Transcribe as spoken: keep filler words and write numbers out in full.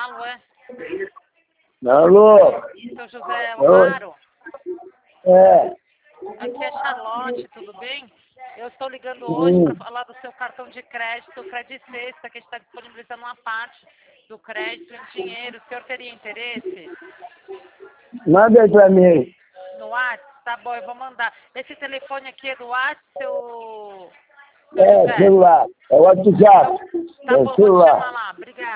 Galo, é? Alô? Seu José Amaro? É. Aqui é Charlotte, tudo bem? Eu estou ligando hoje para falar do seu cartão de crédito, o Credit Sexta, que a gente está disponibilizando uma parte do crédito em dinheiro. O senhor teria interesse? Manda aí pra mim. No WhatsApp? Tá bom, eu vou mandar. Esse telefone aqui é do WhatsApp, seu... seu É, José? celular. É o WhatsApp. Tá É bom, o vou te celular. chamar lá. Obrigada.